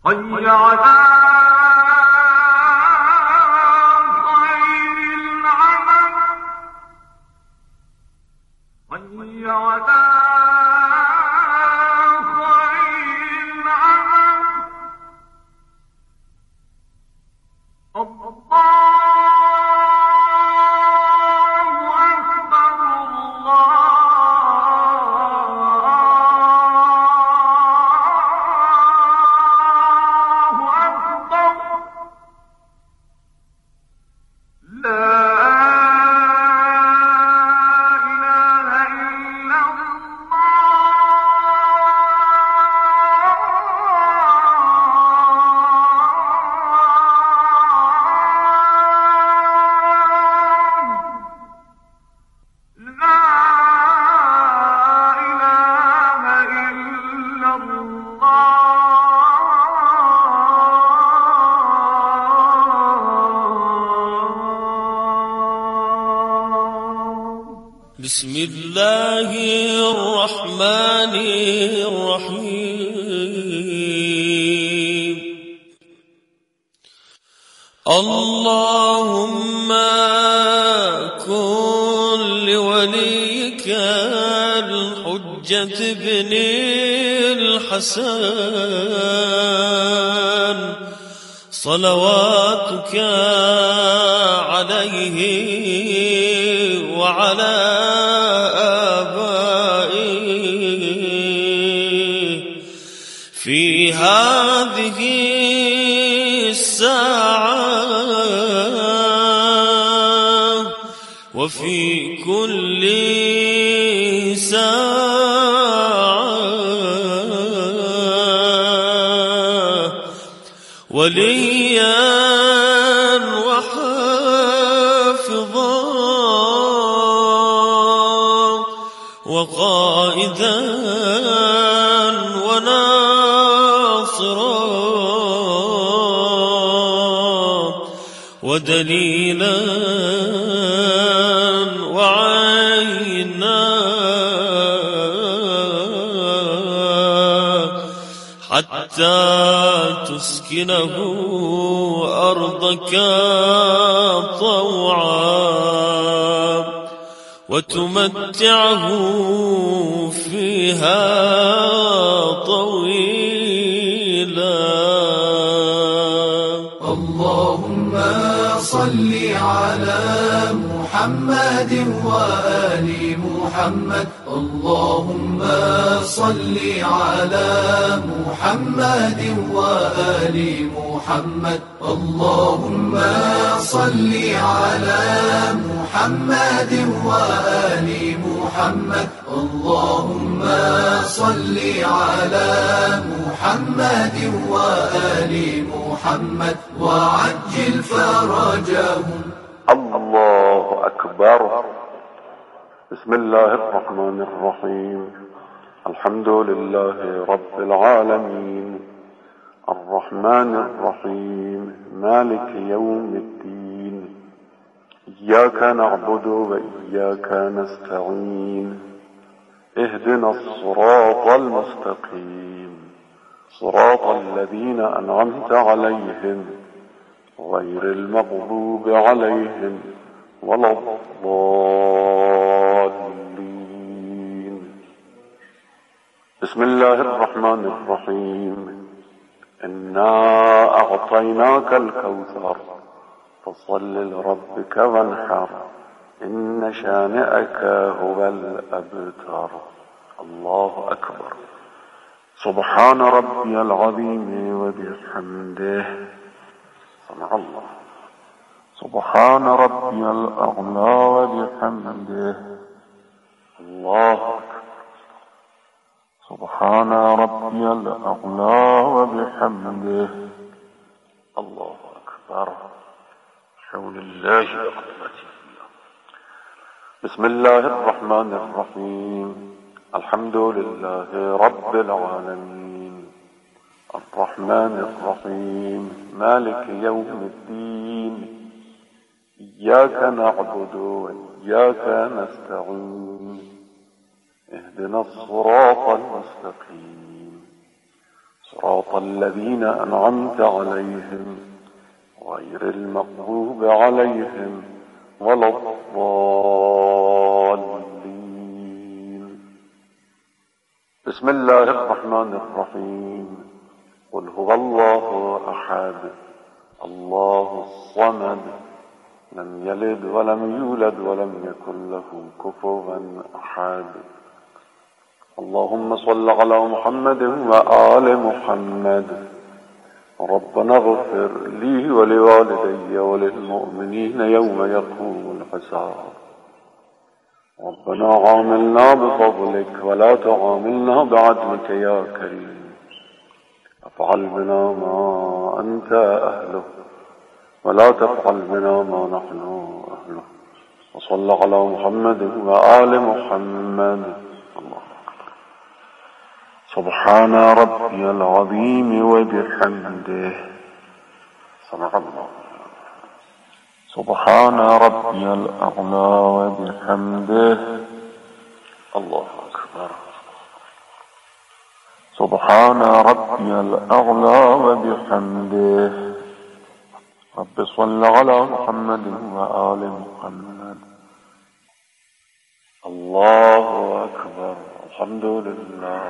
حي على بسم الله الرحمن الرحيم. اللهم كن لوليك الحجة بن الحسن صلواتك عليه وعلى آبائه في هذه الساعة وفي كل ساعة وليا وحافظا وقائدا وناصرا ودليلا وعينا حتى تسكنه أرضك طوعا وتمتعه فيها طويلا. اللهم صل على محمد وآل محمد. اللهم صل على محمد وآل محمد. اللهم صل على محمد وآل محمد. اللهم صل على محمد وآل محمد وعجل فرجهم. الله أكبر. بسم الله الرحمن الرحيم. الحمد لله رب العالمين الرحمن الرحيم مالك يوم الدين. إياك نعبد وإياك نستعين. اهدنا الصراط المستقيم صراط الذين أنعمت عليهم غير المغضوب عليهم ولا الضالين. بسم الله الرحمن الرحيم. إنا أعطيناك الكوثر فصل لربك وانحر إن شانئك هو الأبتر. الله أكبر. سبحان ربي العظيم وبحمده. سمع الله. سبحان ربي الأعلى وبحمده. الله أكبر. سبحان ربي الأعلى وبحمده. الله أكبر. حول الله وقوته. بسم الله الرحمن الرحيم. الحمد لله رب العالمين الرحمن الرحيم مالك يوم الدين. إياك نعبد وإياك نستعين. اهدنا الصراط المستقيم صراط الذين أنعمت عليهم غير المغضوب عليهم ولا الضالين. بسم الله الرحمن الرحيم. قل هو الله أحد الله الصمد لم يلد ولم يولد ولم يكن له كفوا أحد. اللهم صل على محمد وآل محمد. ربنا اغفر لي ولوالدي وللمؤمنين يوم يقوم الحساب. ربنا عاملنا بفضلك ولا تعاملنا بعدلك يا كريم. افعل بنا ما أنت أهله ولا تفعل بنا ما نحن أهله. وصل على محمد وآل محمد. الله أكبر. سبحان ربي العظيم وبحمده. صدق الله. سبحان ربي الأعلى وبحمده. الله أكبر. سبحان ربي الأعلى وبحمده. رب صل على محمد وآل محمد. الله أكبر. الحمد لله.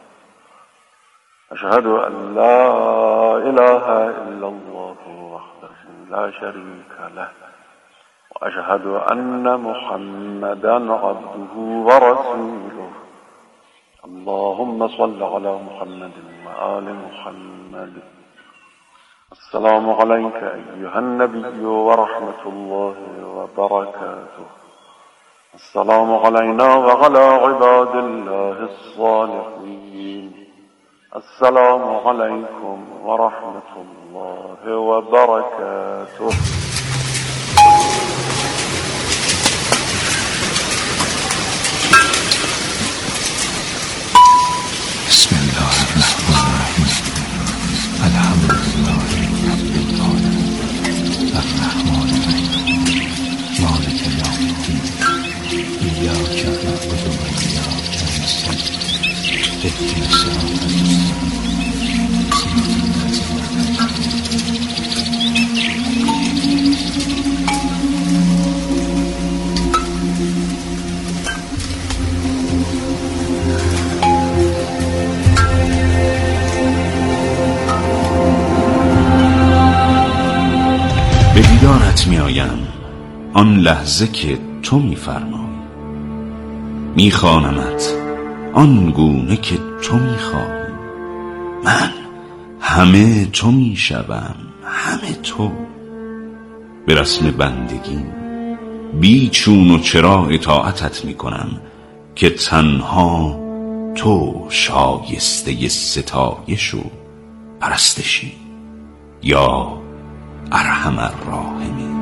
أشهد أن لا إله إلا الله وحده لا شريك له وأشهد أن محمدا عبده ورسوله. اللهم صل على محمد وآل محمد. السلام عليك أيها النبي ورحمة الله وبركاته. السلام علينا وعلى عباد الله الصالحين. السلام عليكم ورحمة الله وبركاته. بسم الله الرحمن الرحيم. الحمد لله رب العالمين الرحمن الرحيم مالك يوم الدين إياك نعبد وإياك نستعين اهدنا الصراط به دیدارت می آیم آن لحظه که تو می فرمایی، می خوانمت آن گونه که تو می خواهی. من همه تو می شوم، همه تو. به رسم بندگی بی چون و چرا اطاعتت می کنم که تنها تو شایسته ستایش و پرستشی یا ارحم الراحمین.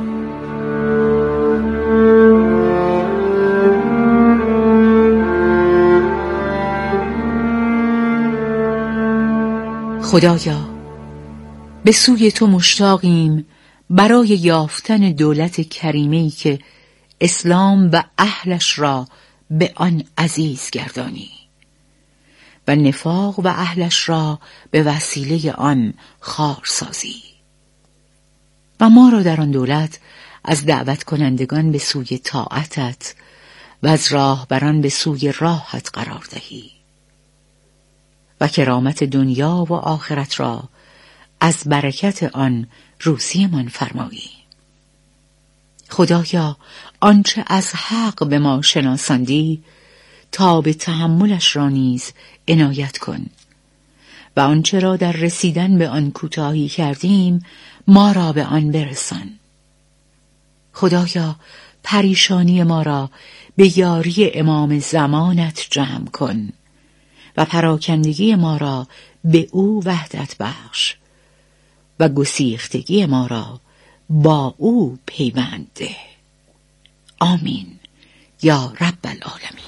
خدایا، به سوی تو مشتاقیم برای یافتن دولت کریمه‌ای که اسلام و اهلش را به آن عزیز گردانی و نفاق و اهلش را به وسیله آن خوار سازی و ما را در آن دولت از دعوت کنندگان به سوی طاعتت و از راهبران به سوی راهت قرار دهی و کرامت دنیا و آخرت را از برکت آن روزیمان فرمایی. خدایا، آنچه از حق به ما شناساندی تا به تحملش را نیز عنایت کن و آنچه را در رسیدن به آن کوتاهی کردیم ما را به آن برسان. خدایا، پریشانی ما را به یاری امام زمانت جمع کن و پراکندگی ما را به او وحدت بخش و گسیختگی ما را با او پیوند ده. آمین یا رب العالمین.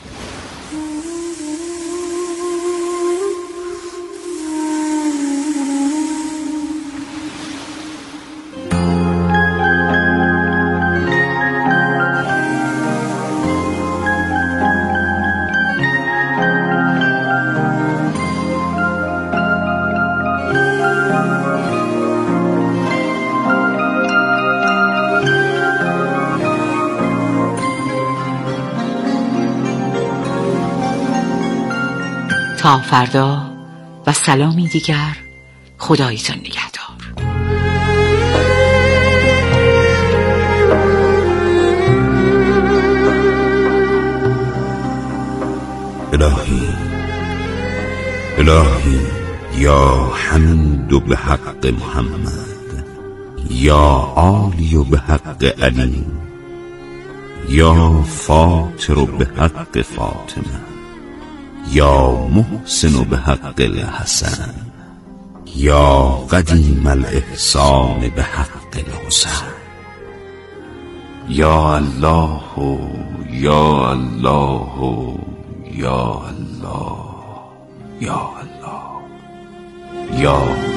تا فردا و سلامی دیگر. خدایتون نگهدار. الهی یا حمید و به حق محمد، یا عالی و به حق علی، یا فاطر و به حق فاطمه، یا محسن و به حق الحسن، یا قدیم الاحسان به حق الحسن. یا الله یا الله یا الله یا الله یا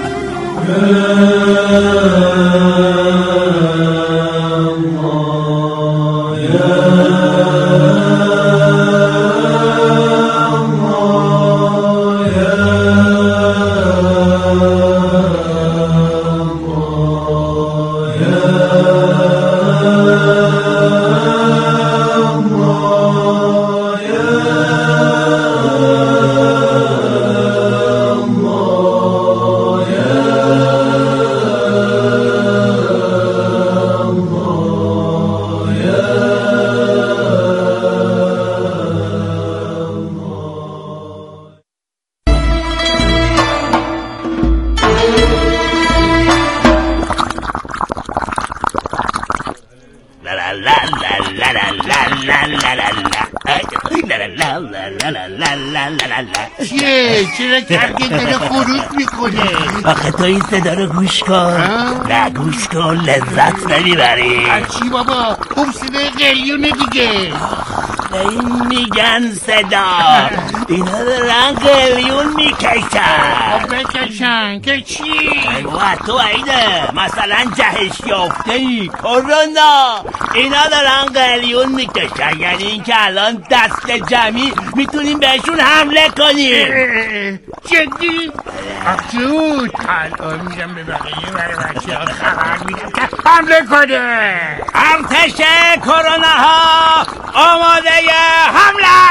چرا کرگه داره خروج میکنه؟ آخه تو این صدا رو گوش کن. نه گوش کن، لذت نمیبری. چی بابا؟ خوب صدای قلیونه دیگه. این میگن صدا اینا دارن قلیون میکشن. بکشن که چی؟ ایوه تو عیده مثلا جهش یافته ای کرونا، اینا دارن قلیون میکشن، یعنی این که الان دست جمعی میتونیم بهشون حمله کنیم. جدی؟ افزود الان میرم به بقیه برای بچه ها خبر میدم که حمله کنه. ارتش کرونا ها آماده حمله.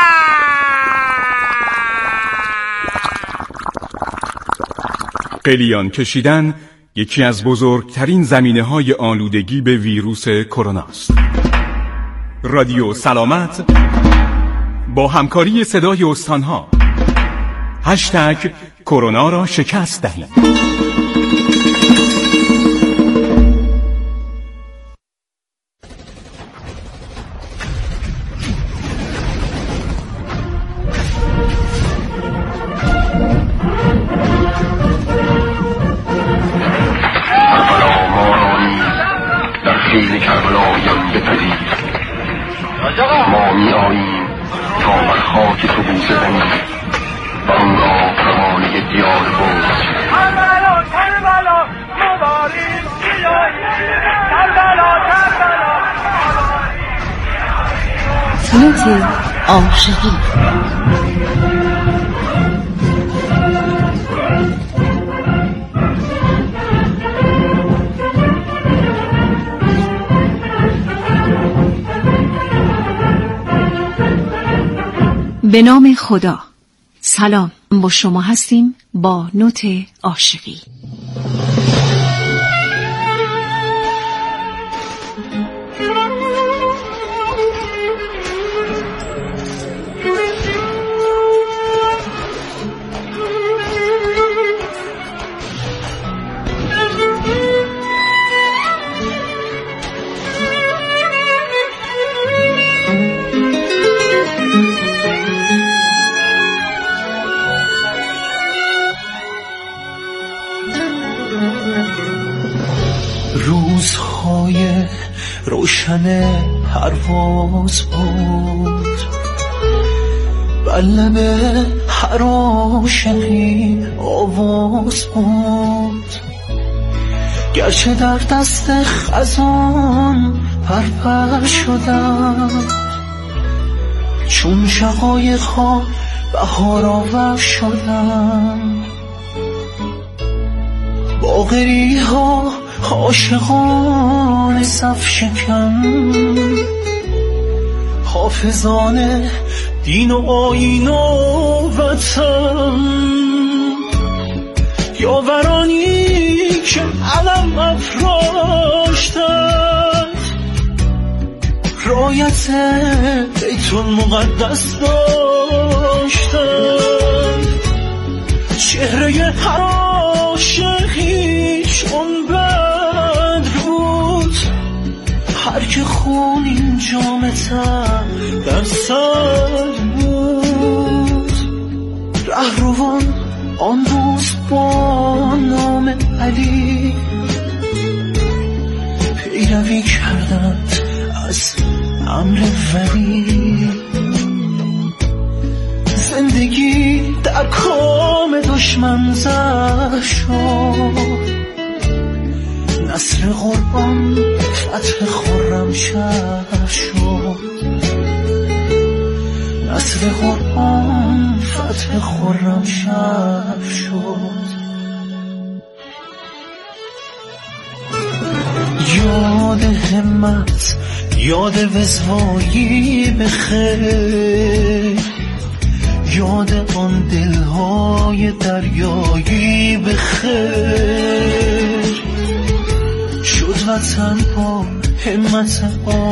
قلیان کشیدن یکی از بزرگترین زمینه‌های آلودگی به ویروس کرونا است. رادیو سلامت با همکاری صدای استانها کرونا را شکست دهید. ما می آییم تا بر خاک تو بوسه زنیم و آن را پروانه دیار باز. کربلا کربلا مبارک کربلا کربلا. نوت عاشقی. به نام خدا. سلام، با شما هستیم با نوت عاشقی. روزهای روشن پرواز بود، بر لب هر عاشقی آواز بود، گرچه در دست خزان پرپر شدم، چون شقایق‌ها بهار آور شدم، باقری‌ها عاشقان صف شکن، حافظان دین و آیین و وطن، یاورانی که علم افراشتند، رایت بیت المقدس داشتند. چهره هر عاشقی چون بدر بود، هر که خون این جام تر در سر بود. رهروان آن روز با نام علی پیروی کردند از امر ولی. زندگی در کام دشمن زهر شد، نصر قربان فتح خرمشهر شد. نصر قربان فتح خرمشهر شد. یاد همت، یاد وزوایی بخیر، یاد آن دلهای دریایی بخیر. شد وطن با همت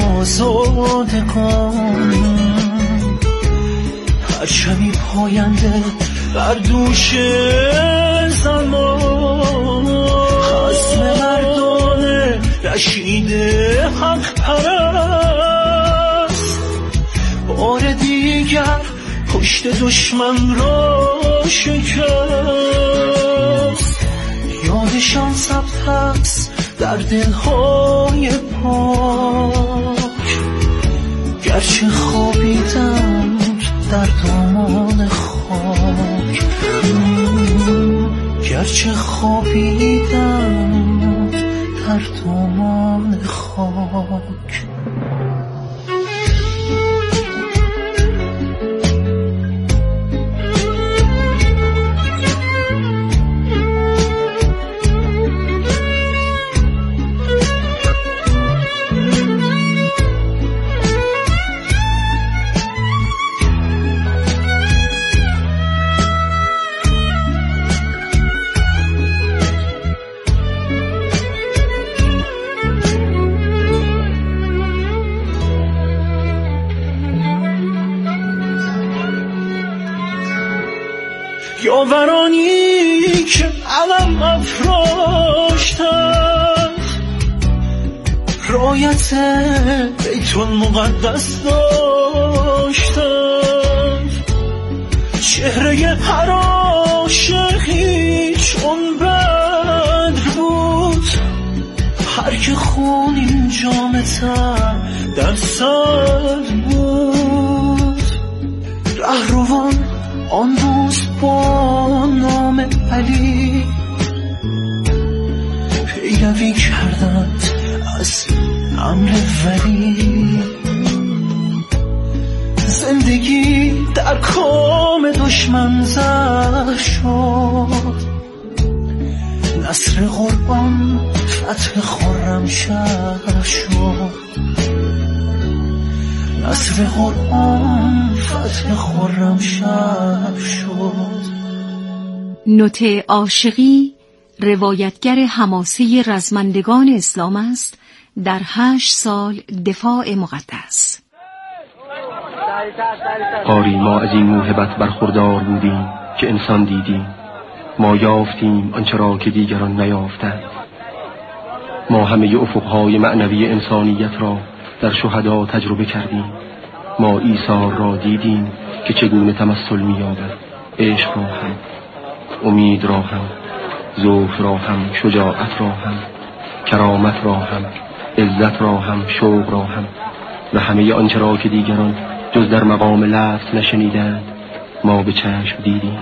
آزادگان، پرچمی پاینده بر دوش زمان. خصم مردان رشید حق پرست، بار دیگر پشت دشمن را شکست. یادشان ثبت است در دلهای پاک، گرچه خوابیدند در دامان خاک. گرچه خوابیدند در دامان خاک. یاورانی که علم افراشتند، رایت بیت المقدس داشتند. چهره هر عاشقی چون بدر بود، هر که خون این جام تر در سر بود. رهروان آن روز با نام علی پیروی کردند از امر ولی. زندگی در کام دشمن زهر شد، نصر قربان فتح خرمشهر شد. نصر قرآن فتح خرمشهر شد. نوته عاشقی روایتگر حماسه رزمندگان اسلام است در 8 سال دفاع مقدس. آری ما از این موهبت برخوردار بودیم که انسان دیدیم. ما یافتیم آنچه را که دیگران نیافتند. ما همه افقهای معنوی انسانیت را در شهدا تجربه کردیم. ما ایثار را دیدیم که چگونه تمثل می‌یابد. عشق را هم، امید را هم، ذوق را هم، شجاعت را هم، کرامت را هم، عزت را هم، شوق را هم و همه آنچه را که دیگران جز در مقام لفظ نشنیدند ما به چشم دیدیم.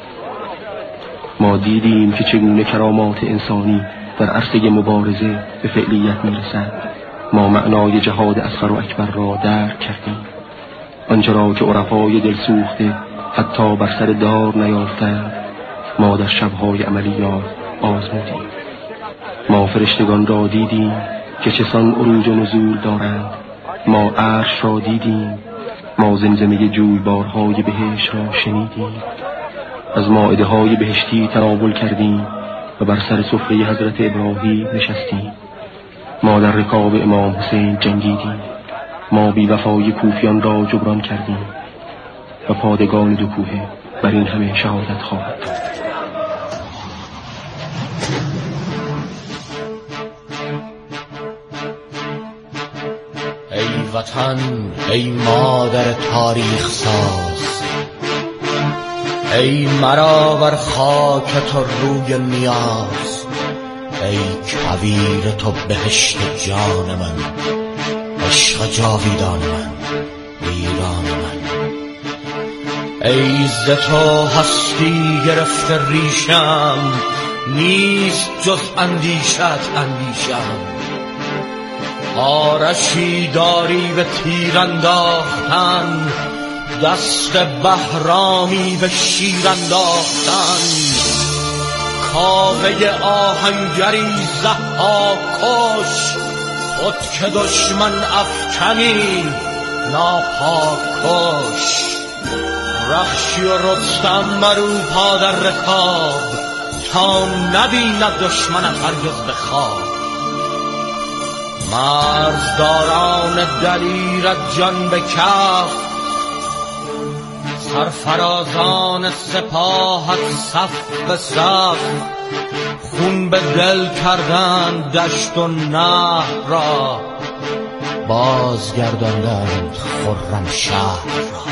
ما دیدیم که چگونه کرامات انسانی در عرصه مبارزه به فعلیت می‌رسد. ما معنای جهاد اصغر و اکبر را درک کردیم. آنچه را که عرفای دل سوخته حتی بر سر دار نیافتند ما در شب‌های عملیات آزمودیم. ما فرشتگان را دیدیم که چسان عروج و نزول دارند. ما عرش را دیدیم. ما زمزمه جویبارهای بهشت را شنیدیم، از مائده های بهشتی تناول کردیم و بر سر سفره حضرت ابراهیم نشستیم. ما در رکاب امام حسین جنگیدیم، ما بی وفای کوفیان را جبران کردیم و پادگان دو کوه بر این همه شهادت خواهد داد. ای وطن، ای مادر تاریخ ساز، ای مرا بر خاک تو روی نیاز، ای کویر تو بهشت جان من، عشق جاویدان من، ایران من. ای ز تو هستی گرفته ریشم، نیست جز اندیشت اندیشم. آرشی داری به تیر انداختن، دست بهرامی به شیر انداختن. کاوه آهنگری ضحاک کش، خود که دشمن افکنی ناپاک کش. رخشی و رستم برو پا در رکاب، تا نبیند دشمنت هرگز به خواب. مرزداران دلیرت جان به کف، سرفرازان سپاهت صف به صف. خون به دل کردند دشت و نهر را، بازگرداندند خرم شهر را.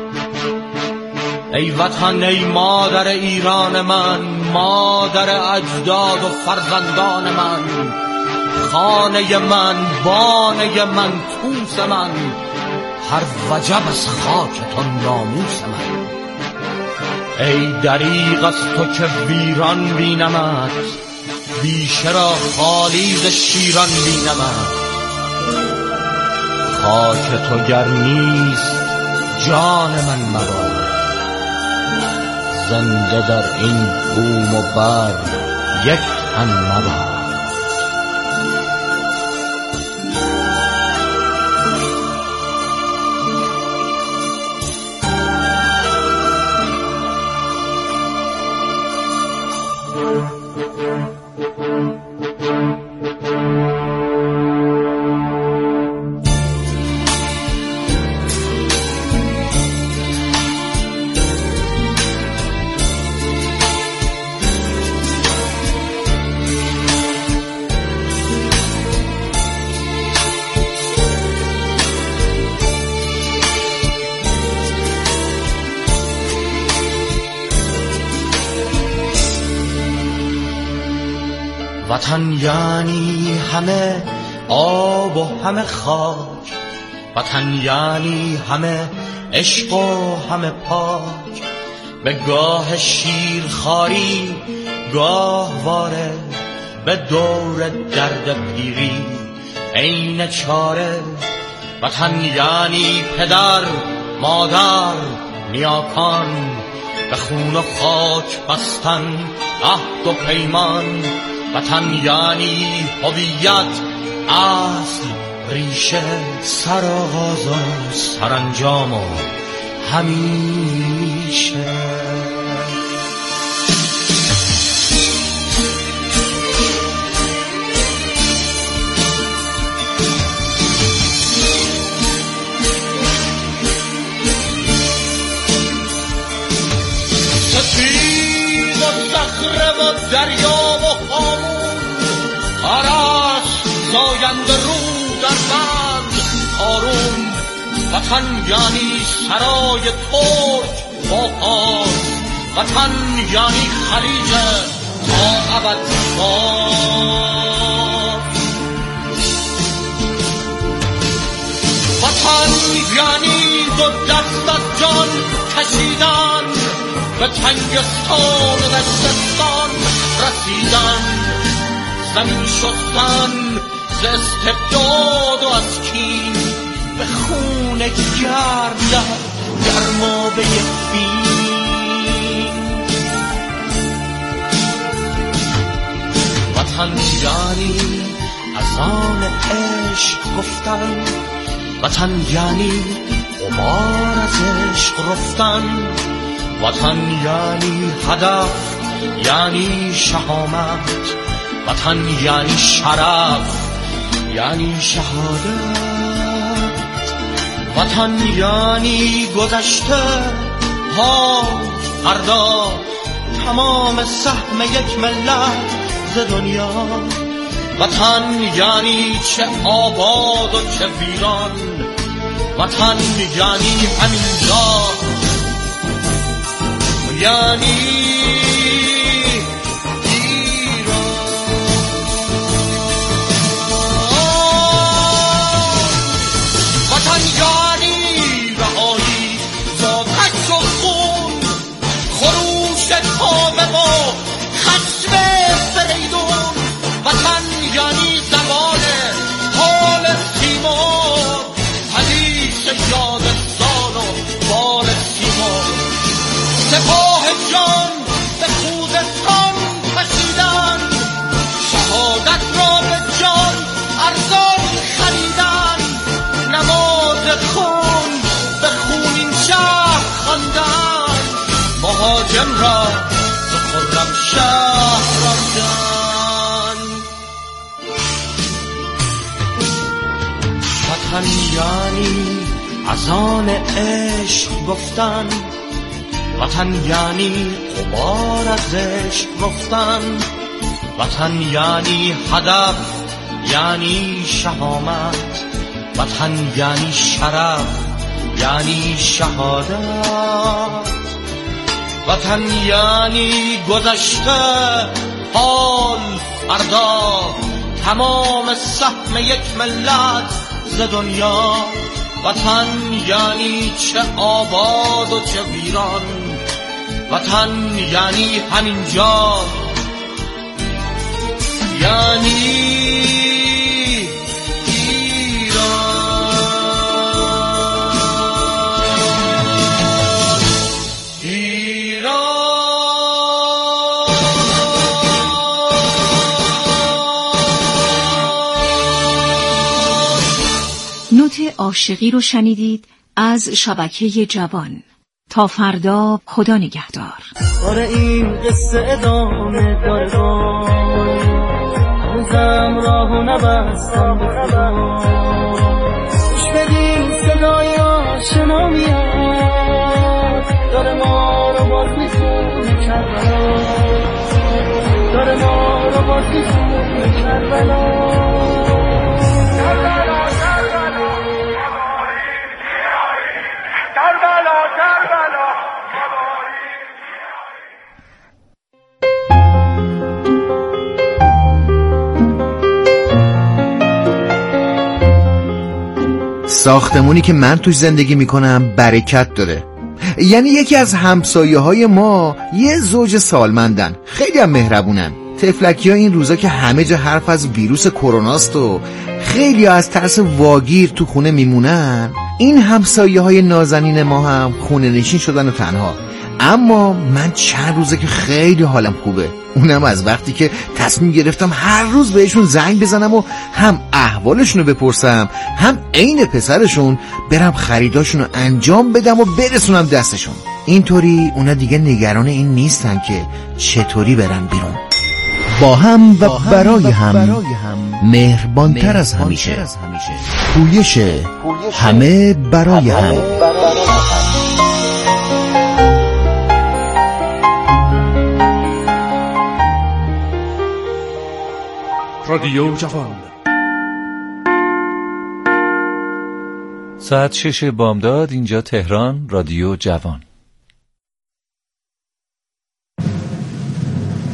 ای وطن، ای مادر ایران من، مادر اجداد و فرزندان من، خانه من، بانه من، توس من، هر وجب از خاک تو ناموس من. ای دریغ از تو که ویران بینمت، بیشه را خالی ز شیران بینمت. خاک تو گر نیست جان من مباد، زنده در این بوم و بر یک تن مباد. وطن یعنی همه آب و همه خاک، وطن یعنی همه عشق و همه پاک. به گاه شیرخواری گاه واره، به دور درد پیری عین چاره. وطن یعنی پدر، مادر، نیاکان، به خون و خاک بستن عهد و پیمان. وطن یعنی هویت، اصل، ریشه، سرآغاز و سرانجام و همیشه. سپید و صخره و دریا و هامون، عرش زاینده رو در بند آروم. وطن یعنی سرای ترک با پاس، وطن یعنی خلیج تا ابد باز. وطن یعنی دو دست از جان کشیدن، به تنگستان و دستستان رسیدن. زمین شستن ز استبداد و از کین، به خون گرم در گرمابه فین. وطن یعنی از آن عشق گفتن، وطن یعنی غبار از عشق رفتن. وطن یعنی هدف، یعنی شهامت. وطن یعنی شرف، یعنی شهادت. وطن یعنی گذشته، حال، فردا، تمام سهم یک ملت ز دنیا. وطن یعنی چه آباد و چه ویران. وطن یعنی همینجا، یعنی سپاه جان به خوزستان کشیدن، شهادت را به جان ارزان خریدن. نماز خون به خونین شهر خواندن، مهاجم را به خرم شهر راندن. وطن یعنی اذان عشق گفتن. وطن یعنی غبار از عشق رفتن. وطن یعنی هدف، یعنی شهامت. وطن یعنی شرف، یعنی شهادت. وطن یعنی گذشته، حال، فردا، تمام سهم یک ملت ز دنیا. وطن یعنی چه آباد و چه ویران. وطن یعنی همینجا، یعنی نوت عاشقی رو شنیدید از شبکه جوان. تا فردا، خدا نگهدار. آره این قصه ادامه داره، هنوزم راهو نبستم به خدا. گوش بدین صدای آشنا میاد، داره ما رو باز میخونه کربلا. داره ما رو باز میخونه کربلا. ساختمونی که من توش زندگی میکنم برکت داره. یعنی یکی از همسایه های ما یه زوج سالمندن، خیلی هم مهربونن. تفلکی ها این روزا که همه جا حرف از ویروس کروناست و خیلی ها از ترس واگیر تو خونه میمونن، این همسایه های نازنین ما هم خونه نشین شدن و تنها. اما من چند روزه که خیلی حالم خوبه، اونم از وقتی که تصمیم گرفتم هر روز بهشون زنگ بزنم و هم احوالشونو بپرسم، هم عین پسرشون برم خریداشونو انجام بدم و برسونم دستشون. اینطوری اونا دیگه نگران این نیستن که چطوری برن بیرون. با هم و برای هم مهربانتر از همیشه. پویش همه برای هم. رادیو جوان. ساعت 6 بامداد، اینجا تهران، رادیو جوان.